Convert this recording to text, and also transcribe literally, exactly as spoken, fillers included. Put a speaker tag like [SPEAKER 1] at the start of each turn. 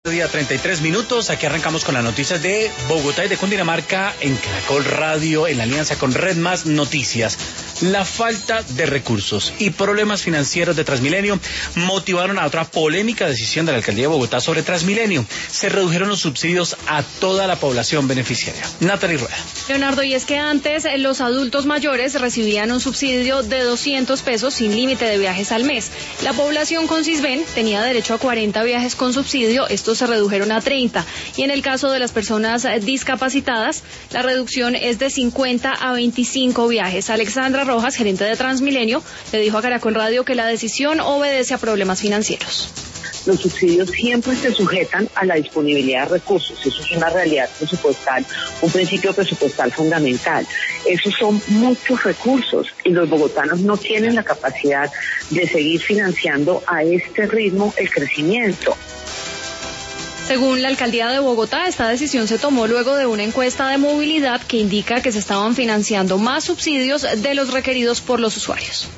[SPEAKER 1] Día treinta y tres minutos, aquí arrancamos con las noticias de Bogotá y de Cundinamarca en Caracol Radio, en la alianza con Red Más Noticias. La falta de recursos y problemas financieros de Transmilenio motivaron a otra polémica decisión de la Alcaldía de Bogotá sobre Transmilenio. Se redujeron los subsidios a toda la población beneficiaria. Natalie Rueda.
[SPEAKER 2] Leonardo, y es que antes los adultos mayores recibían un subsidio de doscientos pesos sin límite de viajes al mes. La población con Sisbén tenía derecho a cuarenta viajes con subsidio, estos se redujeron a treinta. Y en el caso de las personas discapacitadas, la reducción es de cincuenta a veinticinco viajes. Alexandra Rojas, gerente de Transmilenio, le dijo a Caracol Radio que la decisión obedece a problemas financieros.
[SPEAKER 3] Los subsidios siempre se sujetan a la disponibilidad de recursos. Eso es una realidad presupuestal, un principio presupuestal fundamental. Esos son muchos recursos y los bogotanos no tienen la capacidad de seguir financiando a este ritmo el crecimiento.
[SPEAKER 2] Según la Alcaldía de Bogotá, esta decisión se tomó luego de una encuesta de movilidad que indica que se estaban financiando más subsidios de los requeridos por los usuarios.